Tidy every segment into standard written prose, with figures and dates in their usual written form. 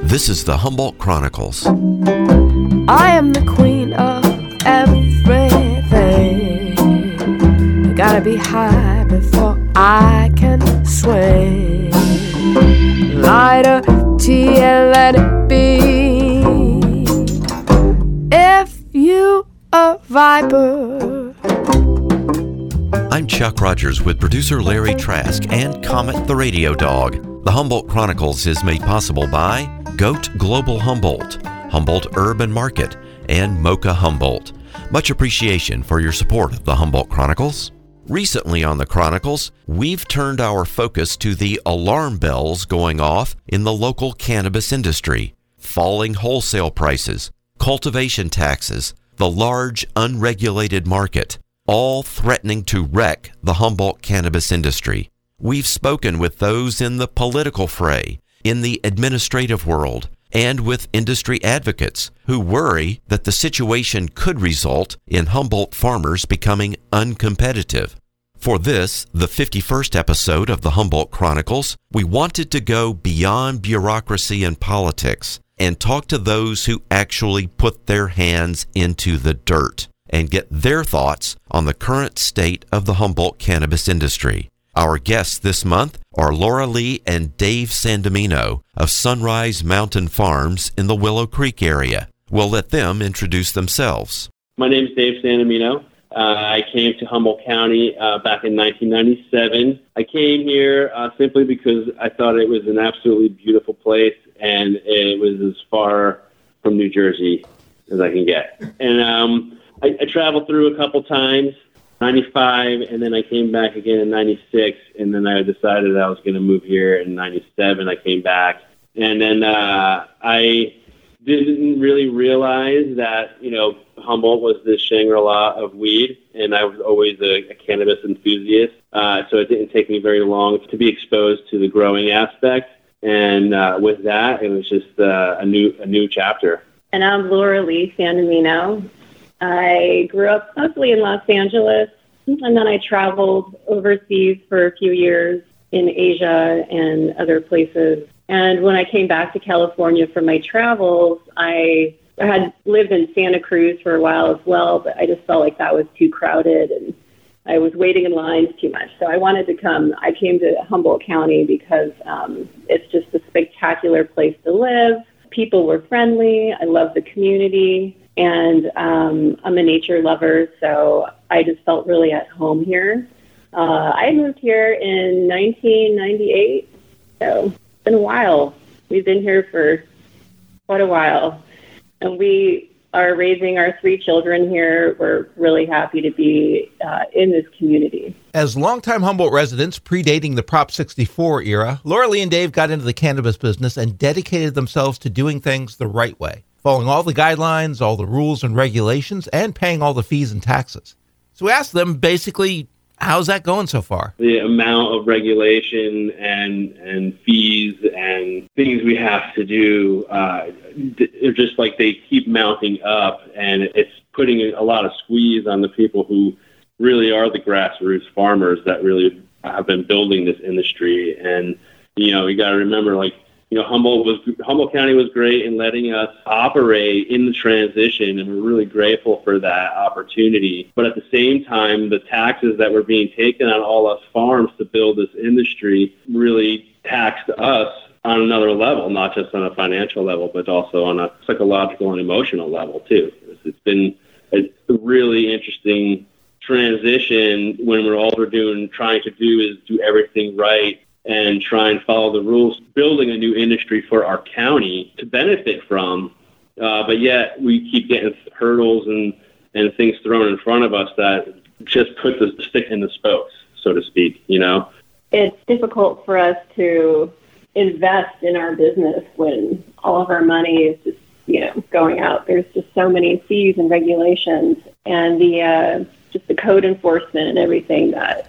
This is the Humboldt Chronicles. I am the queen of everything. I gotta be high before I can swing. Light a tea and let it be. If you a viper. I'm Chuck Rogers with producer Larry Trask and Comet the Radio Dog. The Humboldt Chronicles is made possible by Goat Global Humboldt, Humboldt Urban Market, and Mocha Humboldt. Much appreciation for your support of the Humboldt Chronicles. Recently on the Chronicles, we've turned our focus to the alarm bells going off in the local cannabis industry. Falling wholesale prices, cultivation taxes, the large unregulated market, all threatening to wreck the Humboldt cannabis industry. We've spoken with those in the political fray, in the administrative world, and with industry advocates who worry that the situation could result in Humboldt farmers becoming uncompetitive. For this, the 51st episode of the Humboldt Chronicles, we wanted to go beyond bureaucracy and politics and talk to those who actually put their hands into the dirt and get their thoughts on the current state of the Humboldt cannabis industry. Our guests this month are Laura Lee and Dave Sandamino of Sunrise Mountain Farms in the Willow Creek area. We'll let them introduce themselves. My name is Dave Sandamino. I came to Humboldt County back in 1997. I came here simply because I thought it was an absolutely beautiful place, and it was as far from New Jersey as I can get. And I traveled through a couple times. 95, and then I came back again in 96, and then I decided I was going to move here in 97. I came back, and then I didn't really realize that, Humboldt was the Shangri-La of weed, and I was always a cannabis enthusiast, so it didn't take me very long to be exposed to the growing aspect, and with that, it was just a new chapter. And I'm Laura Lee Sandamino. I grew up mostly in Los Angeles, and then I traveled overseas for a few years in Asia and other places. And when I came back to California for my travels, I had lived in Santa Cruz for a while as well, but I just felt like that was too crowded and I was waiting in lines too much. So I came to Humboldt County because it's just a spectacular place to live. People were friendly. I love the community. And I'm a nature lover, so I just felt really at home here. I moved here in 1998, so it's been a while. We've been here for quite a while. And we are raising our 3 children here. We're really happy to be in this community. As longtime Humboldt residents predating the Prop 64 era, Laura Lee and Dave got into the cannabis business and dedicated themselves to doing things the right way, following all the guidelines, all the rules and regulations, and paying all the fees and taxes. So we asked them, basically, how's that going so far? The amount of regulation and fees and things we have to do, they're just like they keep mounting up, and it's putting a lot of squeeze on the people who really are the grassroots farmers that really have been building this industry. And, you got to remember, Humboldt County was great in letting us operate in the transition, and we're really grateful for that opportunity. But at the same time, the taxes that were being taken on all us farms to build this industry really taxed us on another level, not just on a financial level, but also on a psychological and emotional level too. It's been a really interesting transition when all we're trying to do is do everything right and try and follow the rules, building a new industry for our county to benefit from. But yet we keep getting hurdles and things thrown in front of us that just put the stick in the spokes, so to speak, It's difficult for us to invest in our business when all of our money is just, going out. There's just so many fees and regulations, and just the code enforcement and everything that,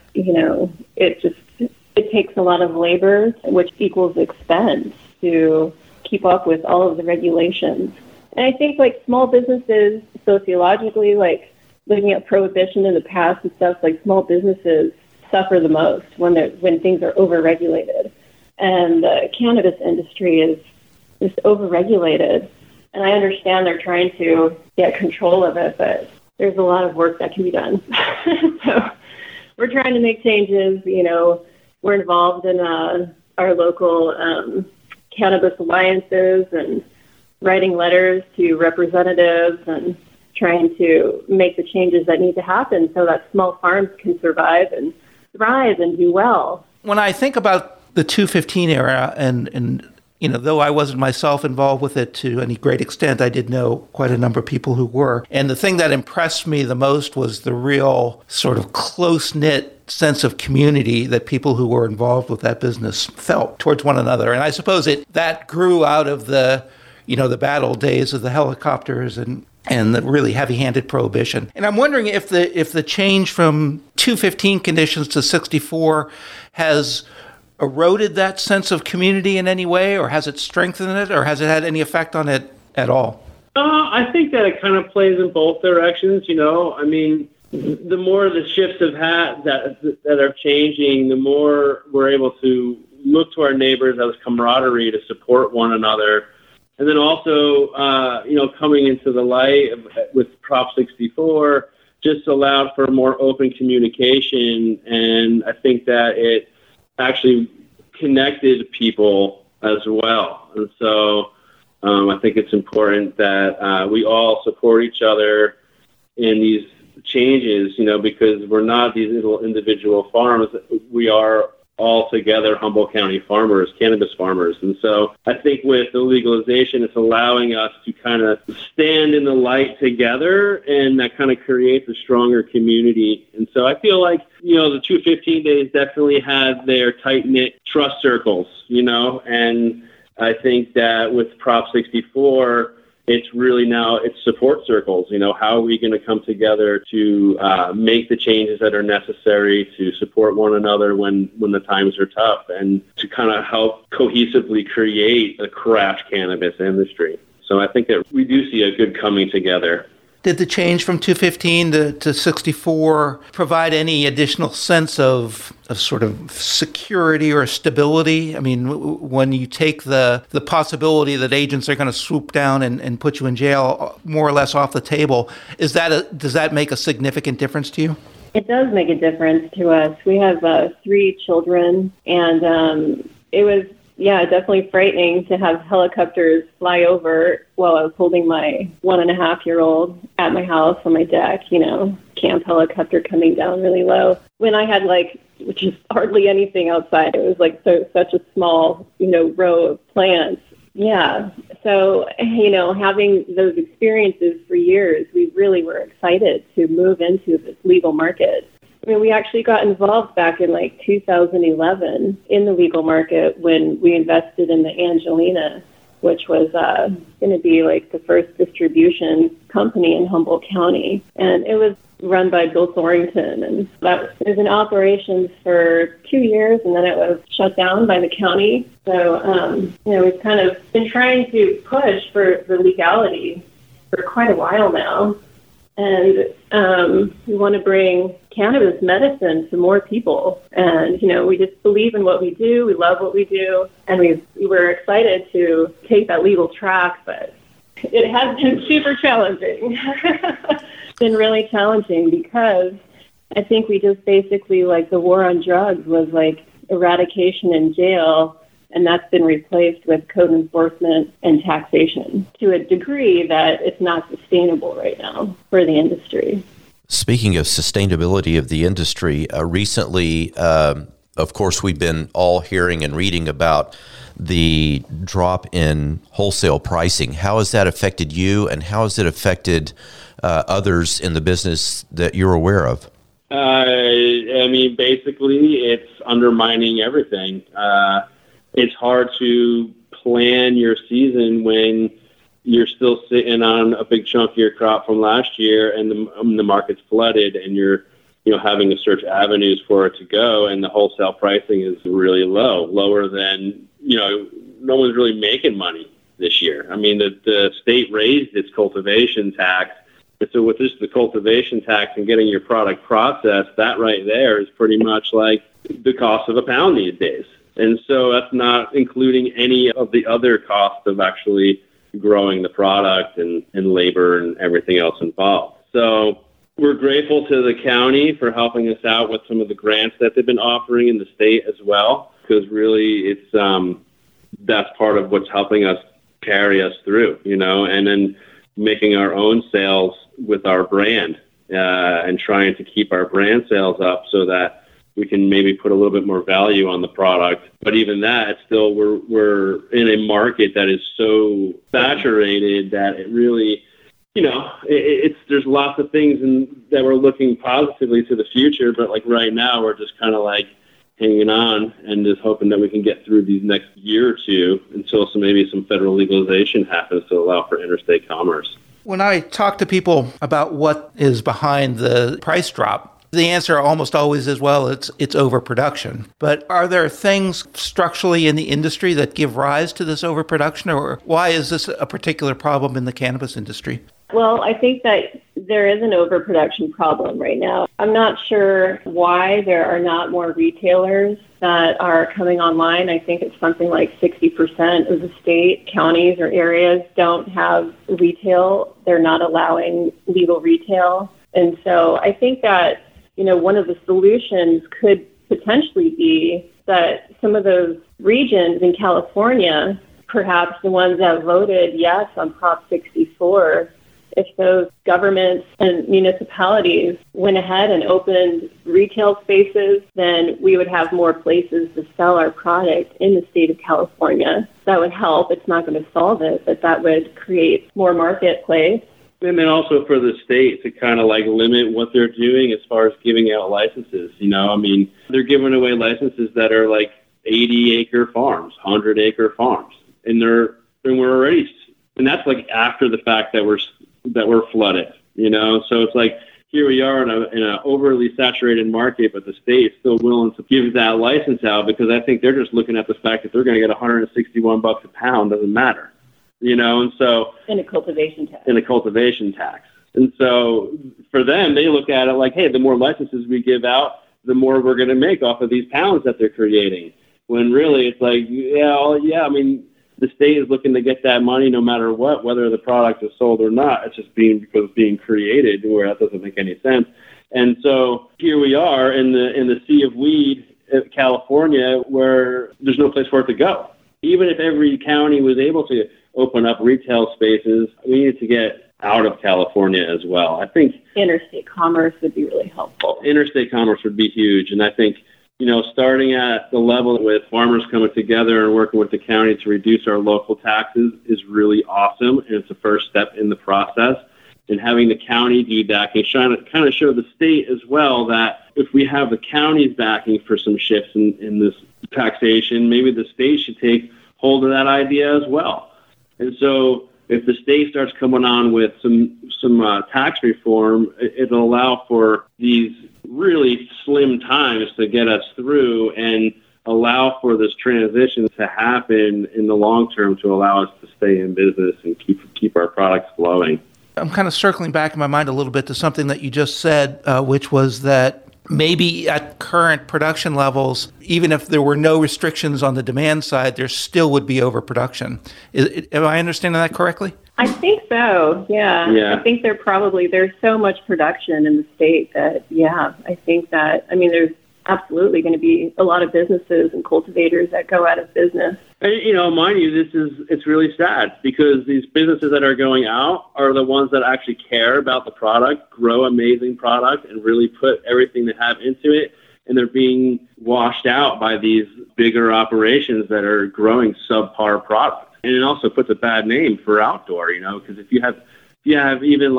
it takes a lot of labor, which equals expense to keep up with all of the regulations. And I think small businesses, sociologically, looking at prohibition in the past and stuff, small businesses suffer the most when things are overregulated. And the cannabis industry is just overregulated. And I understand they're trying to get control of it, but there's a lot of work that can be done. So we're trying to make changes. We're involved in our local cannabis alliances and writing letters to representatives and trying to make the changes that need to happen so that small farms can survive and thrive and do well. When I think about the 215 era, and though I wasn't myself involved with it to any great extent, I did know quite a number of people who were. And the thing that impressed me the most was the real sort of close-knit sense of community that people who were involved with that business felt towards one another. And I suppose that grew out of the battle days of the helicopters and the really heavy-handed prohibition. And I'm wondering if the change from 215 conditions to 64 has eroded that sense of community in any way, or has it strengthened it, or has it had any effect on it at all? I think that it kind of plays in both directions. The more the shifts have had that are changing, the more we're able to look to our neighbors as camaraderie to support one another. And then also, coming into the light with Prop 64 just allowed for more open communication. And I think that it actually connected people as well. And so I think it's important that we all support each other in these changes, because we're not these little individual farms. We are all together Humboldt County farmers, cannabis farmers. And so I think with the legalization, it's allowing us to kind of stand in the light together, and that kind of creates a stronger community. And so I feel like, the 215 days definitely had their tight-knit trust circles, and I think that with Prop 64, it's really now it's support circles. How are we going to come together to make the changes that are necessary to support one another when the times are tough, and to kind of help cohesively create a craft cannabis industry. So I think that we do see a good coming together. Did the change from 215 to 64 provide any additional sense of sort of security or stability? I mean, when you take the possibility that agents are going to swoop down and put you in jail more or less off the table, does that make a significant difference to you? It does make a difference to us. We have 3 children, and it was definitely frightening to have helicopters fly over while I was holding my 1.5-year-old at my house on my deck, camp helicopter coming down really low. When I had just hardly anything outside, it was such a small, row of plants. Yeah. So, having those experiences for years, we really were excited to move into this legal market. We actually got involved back in 2011 in the legal market when we invested in the Angelina, which was going to be the first distribution company in Humboldt County. And it was run by Bill Thorrington. And it was in operations for 2 years, and then it was shut down by the county. So, we've kind of been trying to push for legality for quite a while now. And we want to bring cannabis medicine to more people. And, we just believe in what we do. We love what we do. And we were excited to take that legal track, but it has been super challenging. It's been really challenging because I think we just basically, the war on drugs was eradication in jail. And that's been replaced with code enforcement and taxation to a degree that it's not sustainable right now for the industry. Speaking of sustainability of the industry, recently, of course, we've been all hearing and reading about the drop in wholesale pricing. How has that affected you, and how has it affected others in the business that you're aware of? Basically, it's undermining everything. It's hard to plan your season when you're still sitting on a big chunk of your crop from last year, and the market's flooded, and you're having to search avenues for it to go, and the wholesale pricing is really lower than no one's really making money this year. The state raised its cultivation tax, and so with the cultivation tax and getting your product processed, that right there is pretty much like the cost of a pound these days. And so that's not including any of the other costs of actually growing the product and labor and everything else involved. So we're grateful to the county for helping us out with some of the grants that they've been offering in the state as well, because really it's that's part of what's helping us carry us through, and then making our own sales with our brand and trying to keep our brand sales up so that we can maybe put a little bit more value on the product. But even that, still, we're in a market that is so saturated that it really, there's lots of things that we're looking positively to the future. But like right now, we're just kind of like hanging on and just hoping that we can get through these next year or two until maybe some federal legalization happens to allow for interstate commerce. When I talk to people about what is behind the price drop, the answer almost always is, well, it's overproduction. But are there things structurally in the industry that give rise to this overproduction, or why is this a particular problem in the cannabis industry? Well, I think that there is an overproduction problem right now. I'm not sure why there are not more retailers that are coming online. I think it's something like 60% of the state, counties, or areas don't have retail. They're not allowing legal retail. And so I think that one of the solutions could potentially be that some of those regions in California, perhaps the ones that voted yes on Prop 64, if those governments and municipalities went ahead and opened retail spaces, then we would have more places to sell our product in the state of California. That would help. It's not going to solve it, but that would create more marketplace. And then also for the state to kind of like limit what they're doing as far as giving out licenses. They're giving away licenses that are like 80-acre farms, 100-acre farms, and we're already, and that's like after the fact that we're flooded. So it's like here we are in an overly saturated market, but the state is still willing to give that license out because I think they're just looking at the fact that they're going to get $161 a pound. Doesn't matter. And so in a cultivation tax. And so for them, they look at it like, hey, the more licenses we give out, the more we're going to make off of these pounds that they're creating. When really it's like, the state is looking to get that money no matter what, whether the product is sold or not. It's just because it's being created, where that doesn't make any sense. And so here we are in the sea of weed in California, where there's no place for it to go. Even if every county was able to open up retail spaces, we need to get out of California as well. I think interstate commerce would be really helpful. Interstate commerce would be huge. And I think, starting at the level with farmers coming together and working with the county to reduce our local taxes is really awesome. And it's the first step in the process. And having the county do that and trying to kind of show the state as well that if we have the county's backing for some shifts in this taxation, maybe the state should take hold of that idea as well. And so if the state starts coming on with some tax reform, it'll allow for these really slim times to get us through and allow for this transition to happen in the long term to allow us to stay in business and keep our products flowing. I'm kind of circling back in my mind a little bit to something that you just said, which was that maybe at current production levels, even if there were no restrictions on the demand side, there still would be overproduction. Am I understanding that correctly? I think so, yeah. I think there's so much production in the state that, I think that, there's absolutely going to be a lot of businesses and cultivators that go out of business. And, mind you, it's really sad because these businesses that are going out are the ones that actually care about the product, grow amazing product, and really put everything they have into it. And they're being washed out by these bigger operations that are growing subpar product. And it also puts a bad name for outdoor, because if you have even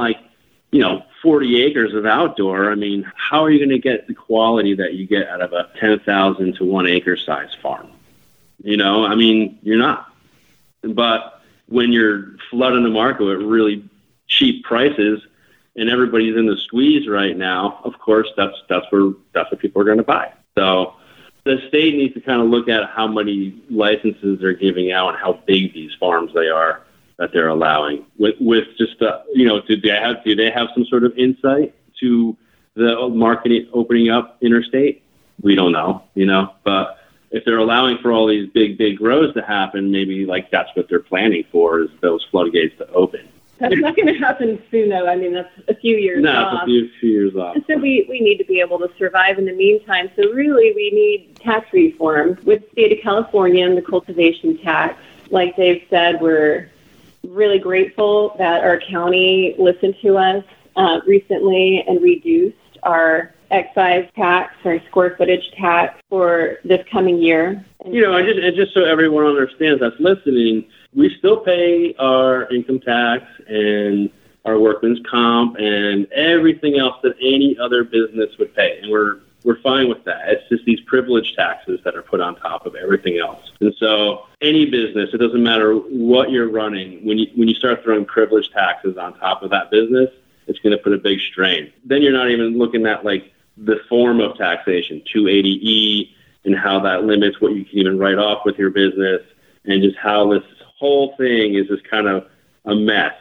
40 acres of outdoor, how are you going to get the quality that you get out of a 10,000 to 1 acre size farm? You're not. But when you're flooding the market with really cheap prices and everybody's in the squeeze right now, of course, that's what people are going to buy. So the state needs to kind of look at how many licenses they're giving out and how big these farms they are that they're allowing. With just do they have some sort of insight to the market opening up interstate? We don't know, but if they're allowing for all these big grows to happen, maybe like that's what they're planning for, is those floodgates to open. That's not going to happen soon, though. I mean, that's a few years off. No, it's a few years off. So we need to be able to survive in the meantime. So really, we need tax reform. With the state of California and the cultivation tax, like Dave said, we're really grateful that our county listened to us recently and reduced our excise tax, our square footage tax for this coming year. And just so everyone understands that's listening, we still pay our income tax and our workman's comp and everything else that any other business would pay. And we're fine with that. It's just these privilege taxes that are put on top of everything else. And so any business, it doesn't matter what you're running, when you start throwing privilege taxes on top of that business, it's going to put a big strain. Then you're not even looking at like the form of taxation, 280E, and how that limits what you can even write off with your business, and just how this whole thing is just kind of a mess.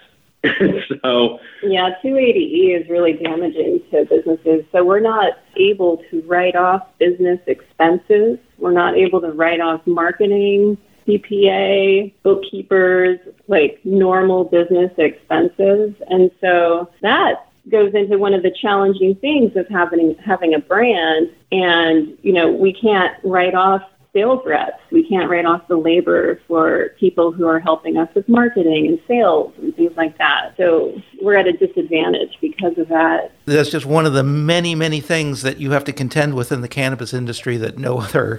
So yeah, 280E is really damaging to businesses. So we're not able to write off business expenses. We're not able to write off marketing, CPA, bookkeepers, like normal business expenses. And so that goes into one of the challenging things of having a brand. And, we can't write off sales reps. We can't write off the labor for people who are helping us with marketing and sales and things like that. So we're at a disadvantage because of that. That's just one of the many, many things that you have to contend with in the cannabis industry that no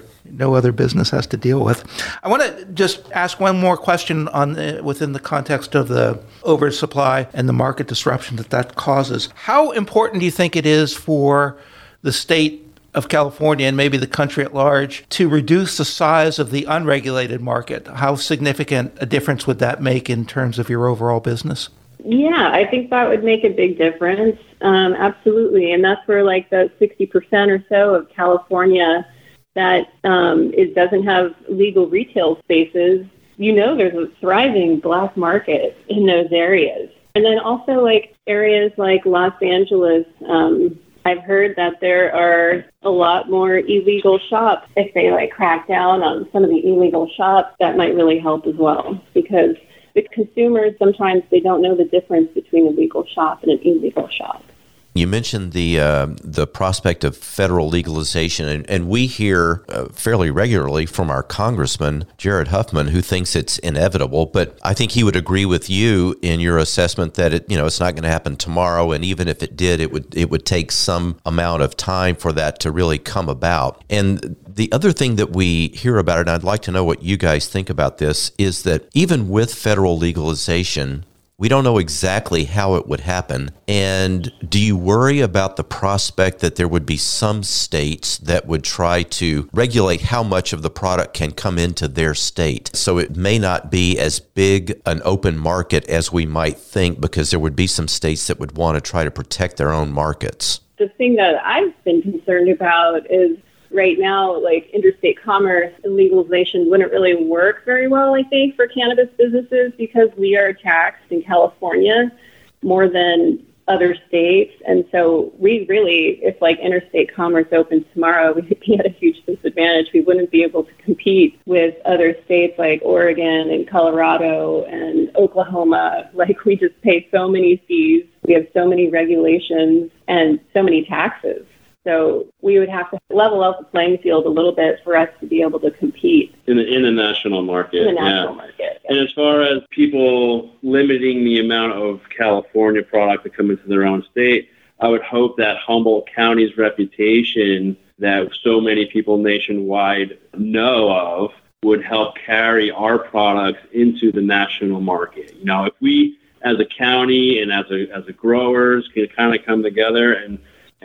other business has to deal with. I want to just ask one more question within the context of the oversupply and the market disruption that causes. How important do you think it is for the state of California and maybe the country at large to reduce the size of the unregulated market? How significant a difference would that make in terms of your overall business? Yeah, I think that would make a big difference. Absolutely. And that's where like the 60% or so of California that it doesn't have legal retail spaces, there's a thriving black market in those areas. And then also like areas like Los Angeles, I've heard that there are a lot more illegal shops. If they crack down on some of the illegal shops, that might really help as well, because the consumers, sometimes they don't know the difference between a legal shop and an illegal shop. You mentioned the prospect of federal legalization, and we hear fairly regularly from our Congressman, Jared Huffman, who thinks it's inevitable. But I think he would agree with you in your assessment that it's not going to happen tomorrow, and even if it did, it would take some amount of time for that to really come about. And the other thing that we hear about, and I'd like to know what you guys think about this, is that even with federal legalization, we don't know exactly how it would happen. And do you worry about the prospect that there would be some states that would try to regulate how much of the product can come into their state? So it may not be as big an open market as we might think, because there would be some states that would want to try to protect their own markets. The thing that I've been concerned about is right now, like interstate commerce and legalization wouldn't really work very well, I think, for cannabis businesses, because we are taxed in California more than other states. And so we really, if interstate commerce opens tomorrow, we would be at a huge disadvantage. We wouldn't be able to compete with other states like Oregon and Colorado and Oklahoma. We just pay so many fees. We have so many regulations and so many taxes. So we would have to level out the playing field a little bit for us to be able to compete in the national market. In the national market. Yeah. And as far as people limiting the amount of California product to come into their own state, I would hope that Humboldt County's reputation that so many people nationwide know of would help carry our products into the national market. If we as a county and as a growers can kind of come together and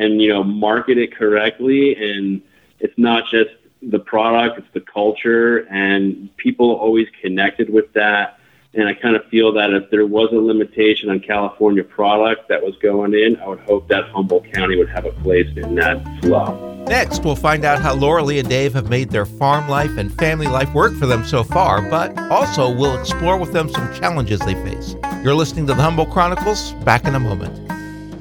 market it correctly, and it's not just the product, it's the culture, and people always connected with that. And I kind of feel that if there was a limitation on California product that was going in, I would hope that Humboldt County would have a place in that flow. Next, we'll find out how Lauralee and Dave have made their farm life and family life work for them so far, but also we'll explore with them some challenges they face. You're listening to the Humboldt Chronicles. Back in a moment.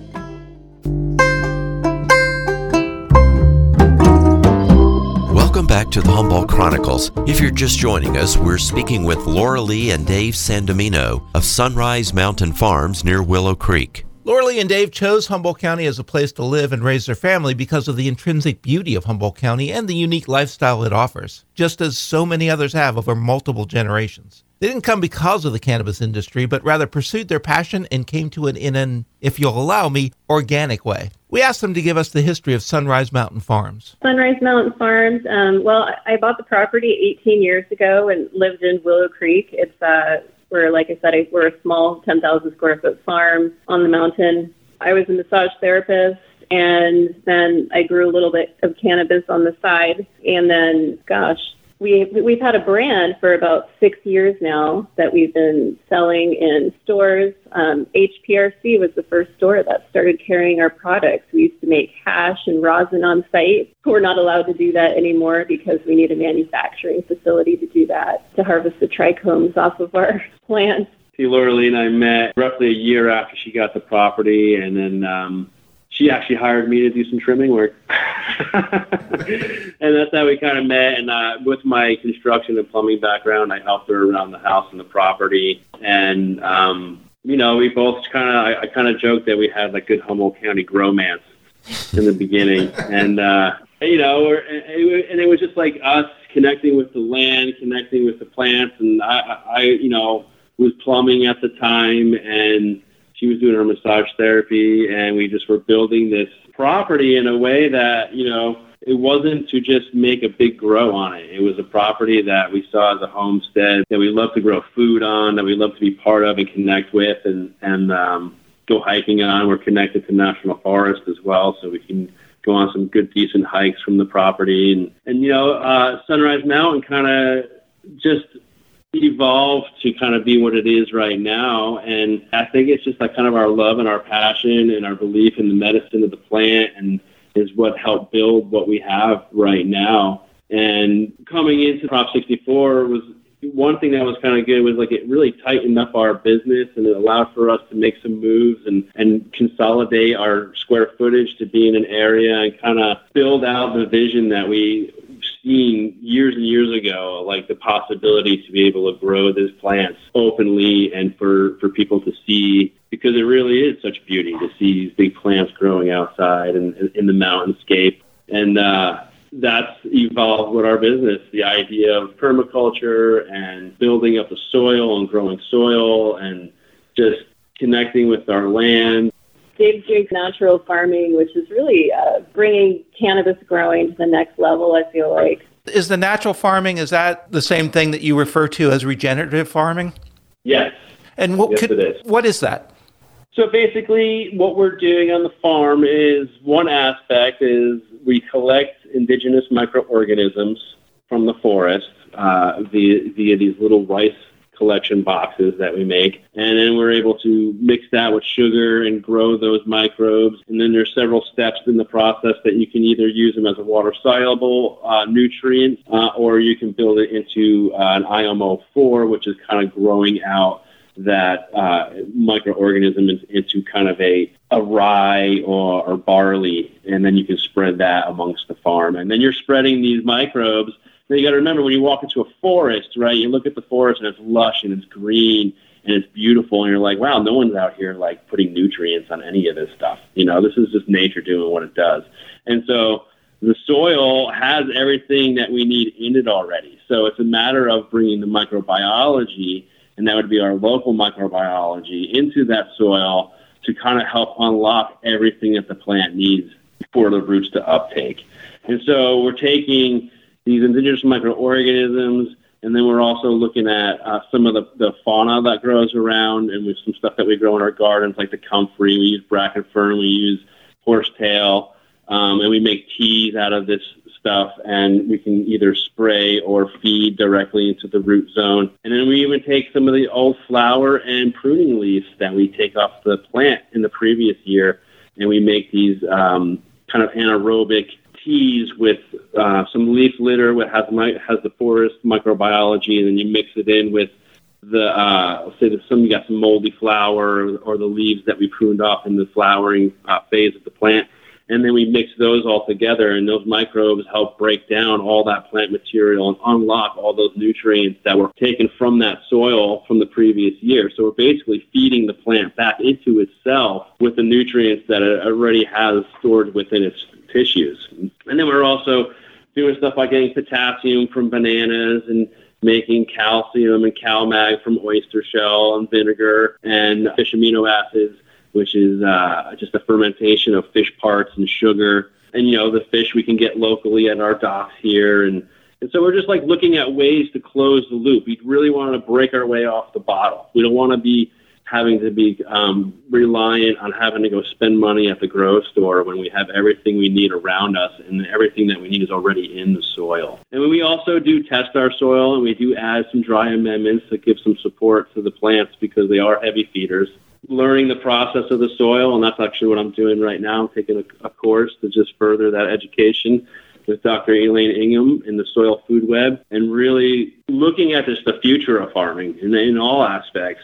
Welcome back to the Humboldt Chronicles. If you're just joining us, we're speaking with Laura Lee and Dave Sandomino of Sunrise Mountain Farms near Willow Creek. Laura Lee and Dave chose Humboldt County as a place to live and raise their family because of the intrinsic beauty of Humboldt County and the unique lifestyle it offers, just as so many others have over multiple generations. They didn't come because of the cannabis industry, but rather pursued their passion and came to it in an, if you'll allow me, organic way. We asked them to give us the history of Sunrise Mountain Farms. Sunrise Mountain Farms, well, I bought the property 18 years ago and lived in Willow Creek. It's where, like I said, we're a small 10,000 square foot farm on the mountain. I was a massage therapist, and then I grew a little bit of cannabis on the side. And then, we've had a brand for about 6 years now that we've been selling in stores. HPRC was the first store that started carrying our products. We used to make hash and rosin on site. We're not allowed to do that anymore because we need a manufacturing facility to do that, to harvest the trichomes off of our plants. See, Laura Lee and I met roughly a year after she got the property, and then she actually hired me to do some trimming work. And that's how we kind of met. And with my construction and plumbing background, I helped her around the house and the property. And, we both I kind of joked that we had like good Humboldt County gromance in the beginning. And, and it was just like us connecting with the land, connecting with the plants. And I was plumbing at the time, and she was doing her massage therapy, and we just were building this property in a way that, it wasn't to just make a big grow on it. It was a property that we saw as a homestead that we love to grow food on, that we love to be part of and connect with and go hiking on. We're connected to National Forest as well, so we can go on some good, decent hikes from the property. And Sunrise Mountain kind of just evolved to kind of be what it is right now. And I think it's just like kind of our love and our passion and our belief in the medicine of the plant and is what helped build what we have right now. And coming into Prop 64 was one thing that was kind of good was like it really tightened up our business, and it allowed for us to make some moves and consolidate our square footage to be in an area and kind of build out the vision that we seen years and years ago, like the possibility to be able to grow these plants openly and for people to see, because it really is such beauty to see these big plants growing outside and in the mountainscape. And that's evolved with our business, the idea of permaculture and building up the soil and growing soil and just connecting with our land. Dave's doing natural farming, which is really bringing cannabis growing to the next level, I feel like. Is the natural farming, is that the same thing that you refer to as regenerative farming? Yes. And yes, it is. What is that? So basically what we're doing on the farm is one aspect is we collect indigenous microorganisms from the forest via these little rice collection boxes that we make, and then we're able to mix that with sugar and grow those microbes. And then there's several steps in the process that you can either use them as a water-soluble nutrient, or you can build it into an IMO4, which is kind of growing out that microorganism into kind of a rye or barley, and then you can spread that amongst the farm. And then you're spreading these microbes. Now you got to remember, when you walk into a forest, right, you look at the forest and it's lush and it's green and it's beautiful, and you're like, wow, no one's out here like putting nutrients on any of this stuff. This is just nature doing what it does. And so the soil has everything that we need in it already. So it's a matter of bringing the microbiology, and that would be our local microbiology, into that soil to kind of help unlock everything that the plant needs for the roots to uptake. And so we're taking these indigenous microorganisms, and then we're also looking at some of the fauna that grows around, and with some stuff that we grow in our gardens, like the comfrey. We use bracken fern, we use horsetail, and we make teas out of this stuff, and we can either spray or feed directly into the root zone. And then we even take some of the old flower and pruning leaves that we take off the plant in the previous year, and we make these kind of anaerobic teas with some leaf litter that has the forest microbiology, and then you mix it in with the let's say you got some moldy flower or the leaves that we pruned off in the flowering phase of the plant, And then we mix those all together, and those microbes help break down all that plant material and unlock all those nutrients that were taken from that soil from the previous year. So we're basically feeding the plant back into itself with the nutrients that it already has stored within its tissues. And then we're also doing stuff like getting potassium from bananas and making calcium and CalMag from oyster shell and vinegar and fish amino acids, which is just a fermentation of fish parts and sugar. And, the fish we can get locally at our docks here. And so we're just like looking at ways to close the loop. We really want to break our way off the bottle. We don't want to be having to be reliant on having to go spend money at the grocery store when we have everything we need around us, and everything that we need is already in the soil. And we also do test our soil, and we do add some dry amendments that give some support to the plants because they are heavy feeders. Learning the process of the soil, and that's actually what I'm doing right now. I'm taking a course to just further that education with Dr. Elaine Ingham in the Soil Food Web, and really looking at just the future of farming in all aspects.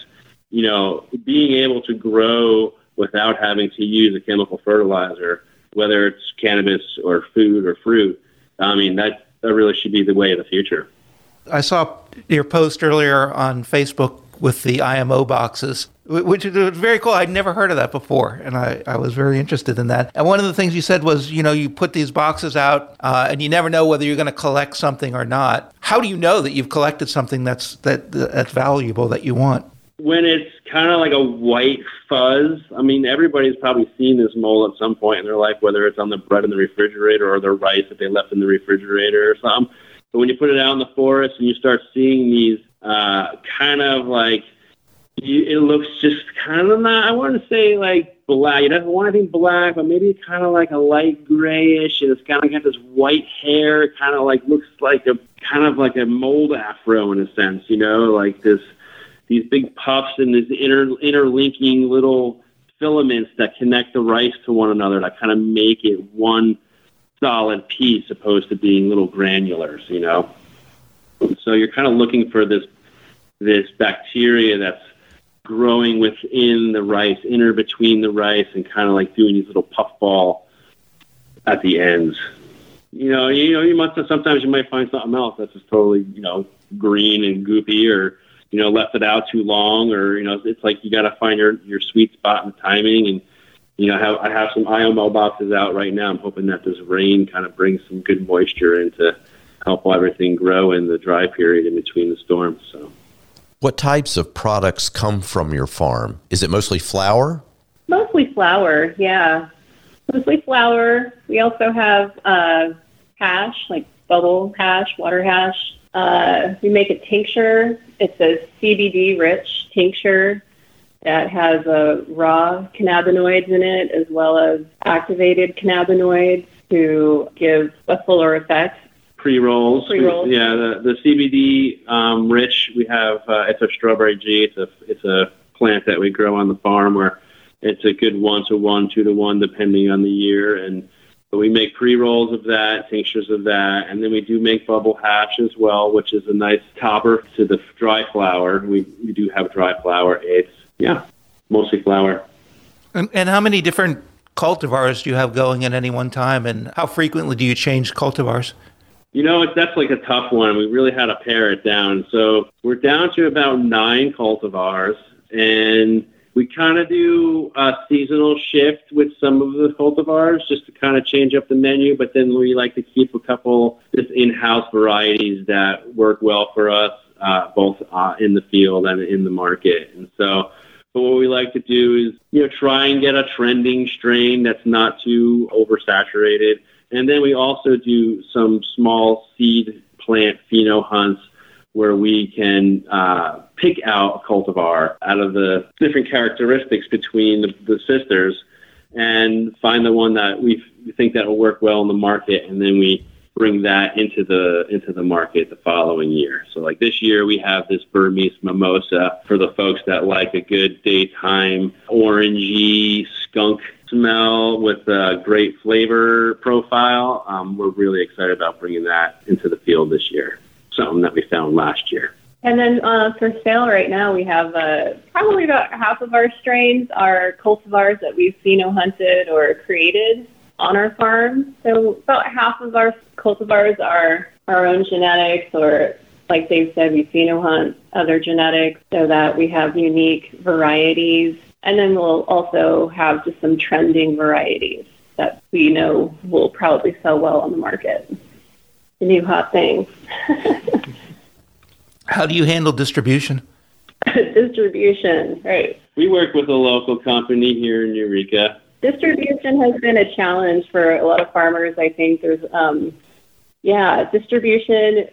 Being able to grow without having to use a chemical fertilizer, whether it's cannabis or food or fruit, that really should be the way of the future. I saw your post earlier on Facebook with the IMO boxes, which is very cool. I'd never heard of that before, and I was very interested in that. And one of the things you said was, you put these boxes out, and you never know whether you're going to collect something or not. How do you know that you've collected something that's valuable that you want? When it's kind of like a white fuzz, everybody's probably seen this mold at some point in their life, whether it's on the bread in the refrigerator or their rice that they left in the refrigerator or something. But when you put it out in the forest and you start seeing these kind of like, it looks just kind of not, I want to say like black. It doesn't want anything black, but maybe kind of like a light grayish, and it's kind of got this white hair. It kind of like looks like a mold afro in a sense, like these big puffs and these interlinking little filaments that connect the rice to one another that kind of make it one solid piece opposed to being little granulars, So you're kind of looking for this bacteria that's growing within the rice, between the rice, and kind of like doing these little puffball at the ends. Sometimes you might find something else that's just totally, green and goopy, or left it out too long, or, it's like you got to find your sweet spot and timing. And, I have some IMO boxes out right now. I'm hoping that this rain kind of brings some good moisture in to help everything grow in the dry period in between the storms. So, what types of products come from your farm? Is it mostly flour? Mostly flour, yeah. Mostly flour. We also have hash, like bubble hash, water hash. We make a tincture. It's a CBD-rich tincture that has raw cannabinoids in it, as well as activated cannabinoids to give a fuller effect. Pre-rolls. Yeah, the CBD rich, we have, it's a strawberry G. It's a plant that we grow on the farm, where it's a good 1-to-1, 2-to-1, depending on the year. But we make pre-rolls of that, tinctures of that, and then we do make bubble hash as well, which is a nice topper to the dry flour. We do have dry flour. It's, mostly flour. And how many different cultivars do you have going at any one time, and how frequently do you change cultivars? That's like a tough one. We really had to pare it down. So we're down to about 9 cultivars, and we kind of do a seasonal shift with some of the cultivars just to kind of change up the menu, but then we like to keep a couple just in-house varieties that work well for us, both in the field and in the market. And so, but what we like to do is, try and get a trending strain that's not too oversaturated. And then we also do some small seed plant pheno hunts where we can pick out a cultivar out of the different characteristics between the sisters and find the one that we think that will work well in the market, and then we bring that into the market the following year. So like this year we have this Burmese mimosa for the folks that like a good daytime orangey skunk smell with a great flavor profile. We're really excited about bringing that into the field this year, something that we found last year. And then for sale right now, we have probably about half of our strains are cultivars that we've pheno hunted or created on our farm. So about half of our cultivars are our own genetics, or like Dave said, we pheno-hunt other genetics so that we have unique varieties. And then we'll also have just some trending varieties that we know will probably sell well on the market. The new hot things. How do you handle distribution? Distribution, right. We work with a local company here in Eureka. Distribution has been a challenge for a lot of farmers. I think there's, distribution.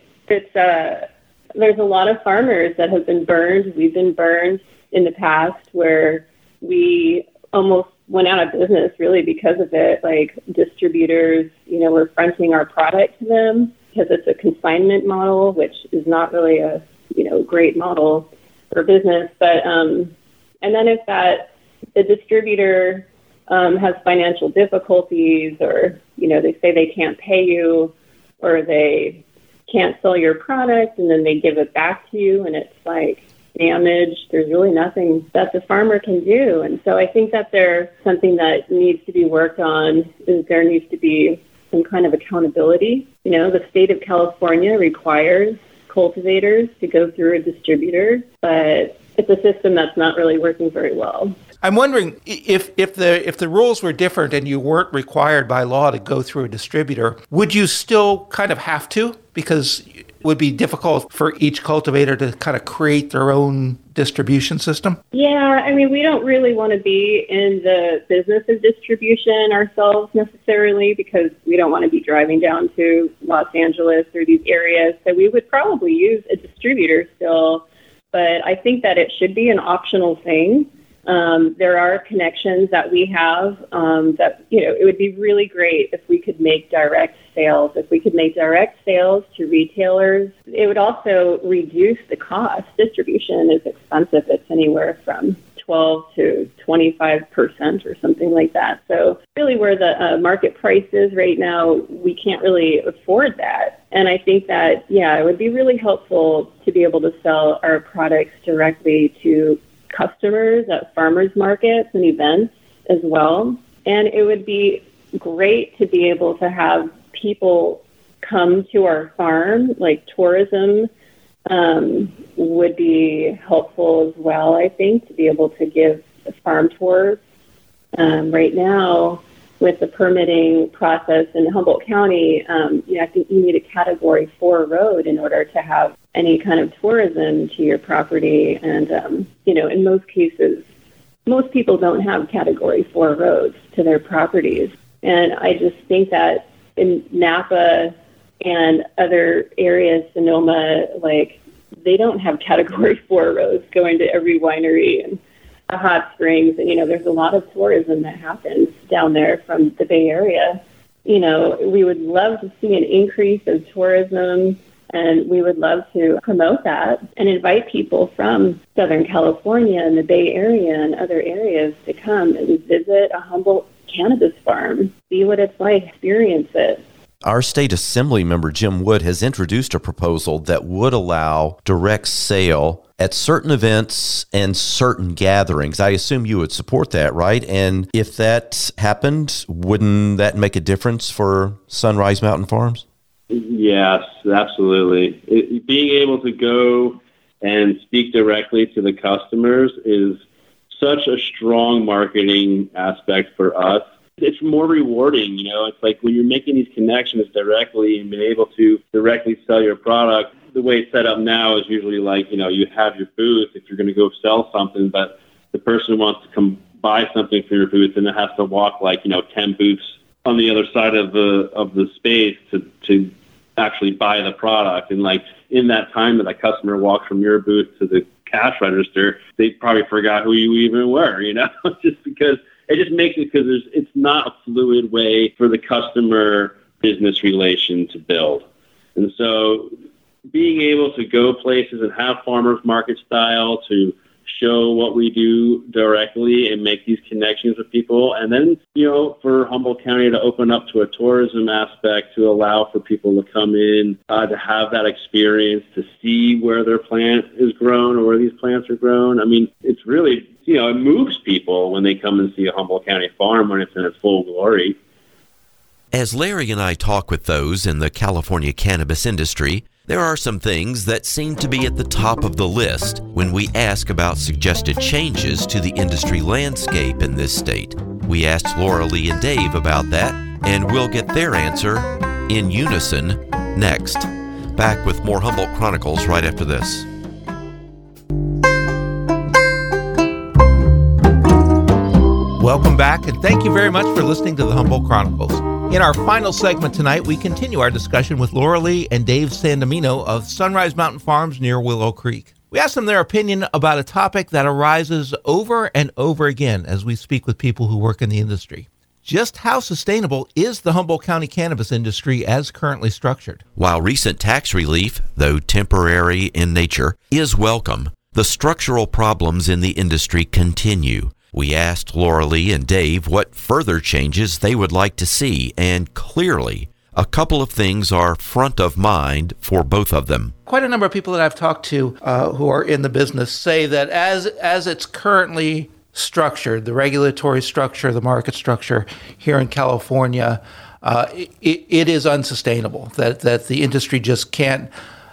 There's a lot of farmers that have been burned. We've been burned in the past where we almost went out of business really because of it. Like distributors, we're fronting our product to them because it's a consignment model, which is not really a, great model for business. But, and then if the distributor has financial difficulties, or, they say they can't pay you, or they can't sell your product, and then they give it back to you and it's like damaged, there's really nothing that the farmer can do. And so I think that there's something that needs to be worked on, is there needs to be some kind of accountability. The state of California requires cultivators to go through a distributor, but it's a system that's not really working very well. I'm wondering if the rules were different and you weren't required by law to go through a distributor, would you still kind of have to? Because it would be difficult for each cultivator to kind of create their own distribution system? Yeah, we don't really want to be in the business of distribution ourselves necessarily, because we don't want to be driving down to Los Angeles or these areas. So we would probably use a distributor still, but I think that it should be an optional thing. There are connections that we have that, it would be really great if we could make direct sales. If we could make direct sales to retailers, it would also reduce the cost. Distribution is expensive. It's anywhere from 12 to 25% or something like that. So really where the market price is right now, we can't really afford that. And I think that, it would be really helpful to be able to sell our products directly to customers at farmers markets and events as well. And it would be great to be able to have people come to our farm, like tourism would be helpful as well, I think, to be able to give farm tours. Right now, with the permitting process in Humboldt County, I think you need a Category 4 road in order to have any kind of tourism to your property. And, in most cases, most people don't have Category 4 roads to their properties. And I just think that in Napa and other areas, Sonoma, they don't have Category 4 roads going to every winery and the hot springs. And, there's a lot of tourism that happens down there from the Bay Area. We would love to see an increase of tourism, and we would love to promote that and invite people from Southern California and the Bay Area and other areas to come and visit a Humboldt cannabis farm, see what it's like, experience it. Our state assembly member, Jim Wood, has introduced a proposal that would allow direct sale at certain events and certain gatherings. I assume you would support that, right? And if that happened, wouldn't that make a difference for Sunrise Mountain Farms? Yes, absolutely. Being able to go and speak directly to the customers is such a strong marketing aspect for us. It's more rewarding, it's like when you're making these connections directly and being able to directly sell your product. The way it's set up now is usually like, you have your booth if you're going to go sell something, but the person wants to come buy something from your booth and it has to walk 10 booths on the other side of the space to actually buy the product. And in that time that customer walks from your booth to the cash register, they probably forgot who you even were, just because it just makes it, because it's not a fluid way for the customer business relation to build. And so being able to go places and have farmers market style to show what we do directly and make these connections with people. And then, for Humboldt County to open up to a tourism aspect to allow for people to come in, to have that experience, to see where their plant is grown or where these plants are grown. It's really, it moves people when they come and see a Humboldt County farm when it's in its full glory. As Larry and I talk with those in the California cannabis industry, there are some things that seem to be at the top of the list when we ask about suggested changes to the industry landscape in this state. We asked Laura Lee and Dave about that, and we'll get their answer in unison next. Back with more Humboldt Chronicles right after this. Welcome back, and thank you very much for listening to the Humboldt Chronicles. In our final segment tonight, we continue our discussion with Laura Lee and Dave Sandamino of Sunrise Mountain Farms near Willow Creek. We ask them their opinion about a topic that arises over and over again as we speak with people who work in the industry. Just how sustainable is the Humboldt County cannabis industry as currently structured? While recent tax relief, though temporary in nature, is welcome, the structural problems in the industry continue. We asked Laura Lee and Dave what further changes they would like to see, and clearly, a couple of things are front of mind for both of them. Quite a number of people that I've talked to who are in the business say that as it's currently structured, the regulatory structure, the market structure here in California, it is unsustainable, that the industry just can't,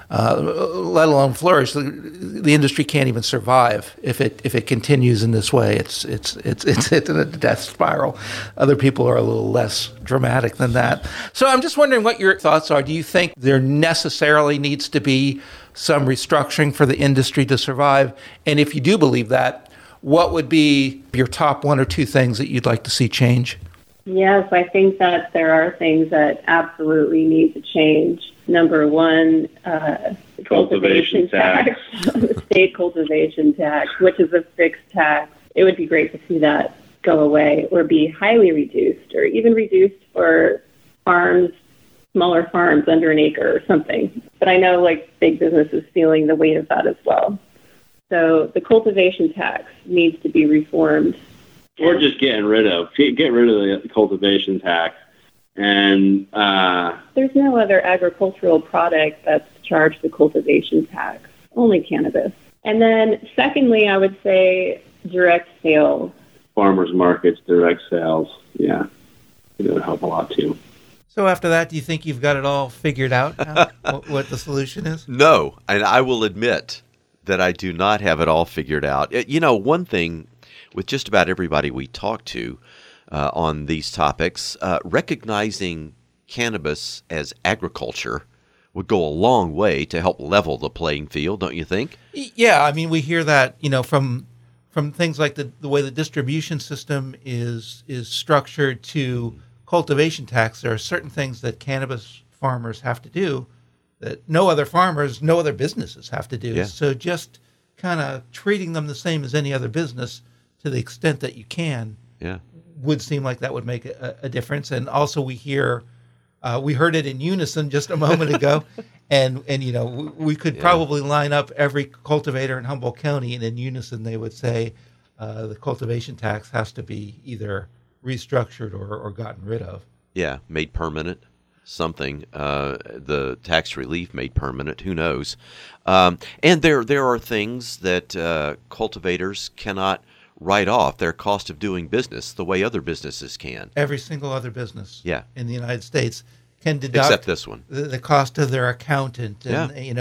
let alone flourish. The industry can't even survive if it continues in this way. It's in a death spiral. Other people are a little less dramatic than that. So I'm just wondering what your thoughts are. Do you think there necessarily needs to be some restructuring for the industry to survive? And if you do believe that, what would be your top one or two things that you'd like to see change? Yes, I think that there are things that absolutely need to change. Number one, cultivation tax, the state cultivation tax, which is a fixed tax. It would be great to see that go away or be highly reduced, or even reduced for farms, smaller farms under an acre or something. But I know big business is feeling the weight of that as well. So the cultivation tax needs to be reformed. Or just get rid of the cultivation tax. And there's no other agricultural product that's charged the cultivation tax, only cannabis. And then secondly, I would say direct sales. Farmers markets, direct sales. Yeah, it would help a lot too. So after that, do you think you've got it all figured out, what the solution is? No, and I will admit that I do not have it all figured out. One thing with just about everybody we talk to on these topics, recognizing cannabis as agriculture would go a long way to help level the playing field, don't you think? Yeah, I mean, we hear that, from things like the way the distribution system is structured to cultivation tax. There are certain things that cannabis farmers have to do that no other businesses have to do. Yeah. So just kind of treating them the same as any other business to the extent that you can, would seem like that would make a difference. And also we heard it in unison just a moment ago, and we could probably line up every cultivator in Humboldt County, and in unison they would say the cultivation tax has to be either restructured or gotten rid of. Yeah, made permanent. Something, the tax relief made permanent, who knows. And there are things that cultivators cannot write off their cost of doing business the way other businesses can. Every single other business in the United States can deduct, except this one, the cost of their accountant, and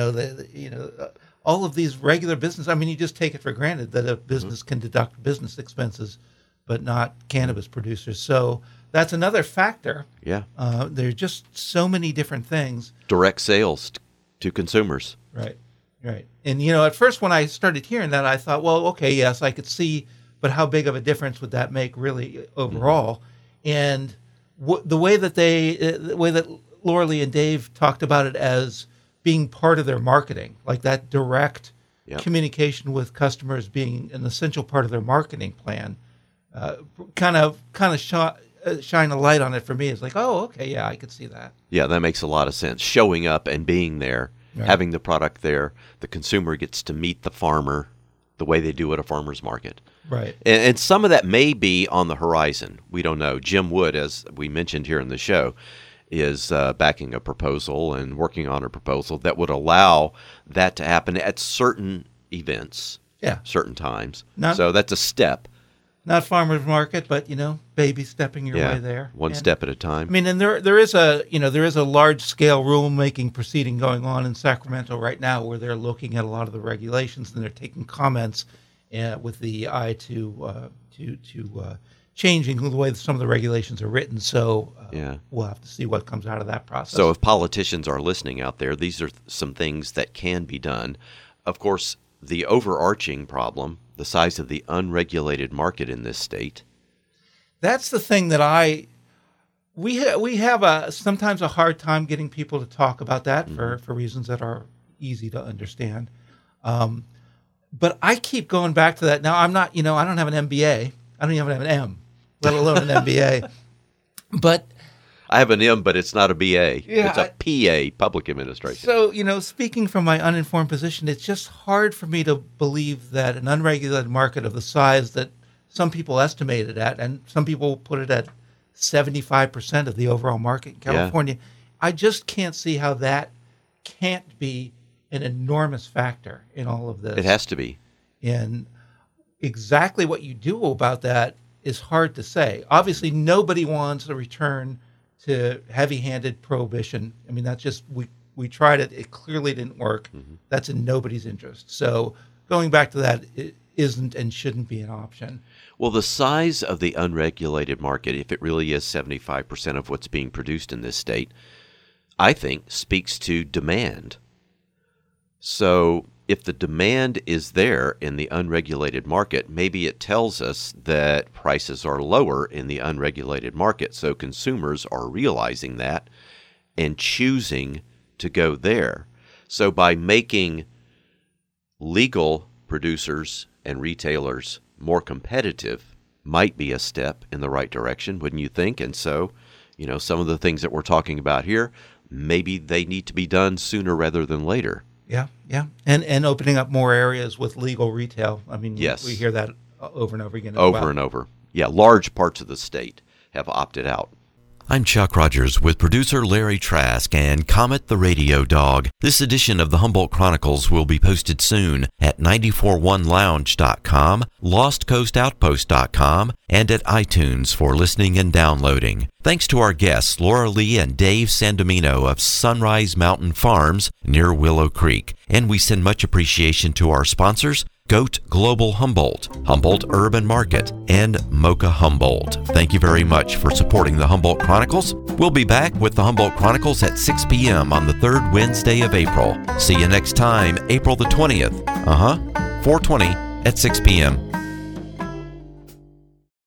all of these regular business. I mean, you just take it for granted that a business can deduct business expenses, but not cannabis producers. So that's another factor. Yeah, there are just so many different things. Direct sales to consumers. Right. And at first when I started hearing that, I thought, well, okay, yes, I could see, but how big of a difference would that make really overall? And the way that Laura Lee and Dave talked about it as being part of their marketing, like that direct communication with customers being an essential part of their marketing plan, kind of shine a light on it for me. It's like, oh, okay, yeah, I could see that. Yeah, that makes a lot of sense. Showing up and being there, having the product there, the consumer gets to meet the farmer the way they do at a farmer's market. Right. And some of that may be on the horizon. We don't know. Jim Wood, as we mentioned here in the show, is backing a proposal and working on a proposal that would allow that to happen at certain events, certain times. So that's a step not farmer's market, but baby stepping your way there. One step at a time. I mean, and there is a large scale rulemaking proceeding going on in Sacramento right now, where they're looking at a lot of the regulations and they're taking comments with the eye to changing the way some of the regulations are written. So we'll have to see what comes out of that process. So if politicians are listening out there, these are some things that can be done. Of course, the overarching problem, the size of the unregulated market in this state. That's the thing that we have sometimes a hard time getting people to talk about that for reasons that are easy to understand. But I keep going back to that. Now, I'm not, I don't have an MBA. I don't even have an M, let alone an MBA. But I have an M, but it's not a BA. Yeah, it's a PA, Public Administration. So, speaking from my uninformed position, it's just hard for me to believe that an unregulated market of the size that some people estimate it at, and some people put it at 75% of the overall market in California, I just can't see how that can't be an enormous factor in all of this. It has to be. And exactly what you do about that is hard to say. Obviously, nobody wants a return to heavy-handed prohibition. I mean, that's just, we tried it. It clearly didn't work. Mm-hmm. That's in nobody's interest. So going back to that, it isn't and shouldn't be an option. Well, the size of the unregulated market, if it really is 75% of what's being produced in this state, I think speaks to demand. So if the demand is there in the unregulated market, maybe it tells us that prices are lower in the unregulated market. So consumers are realizing that and choosing to go there. So by making legal producers and retailers more competitive might be a step in the right direction, wouldn't you think? And so, some of the things that we're talking about here, maybe they need to be done sooner rather than later. Yeah. And opening up more areas with legal retail. I mean, yes. We hear that over and over again. Over and over. Yeah, large parts of the state have opted out. I'm Chuck Rogers with producer Larry Trask and Comet the Radio Dog. This edition of the Humboldt Chronicles will be posted soon at 941lounge.com, lostcoastoutpost.com, and at iTunes for listening and downloading. Thanks to our guests, Laura Lee and Dave Sandomino of Sunrise Mountain Farms near Willow Creek. And we send much appreciation to our sponsors, Goat Global Humboldt, Humboldt Urban Market, and Mocha Humboldt. Thank you very much for supporting the Humboldt Chronicles. We'll be back with the Humboldt Chronicles at 6 p.m. on the third Wednesday of April. See you next time, April the 20th. 4:20 at 6 p.m.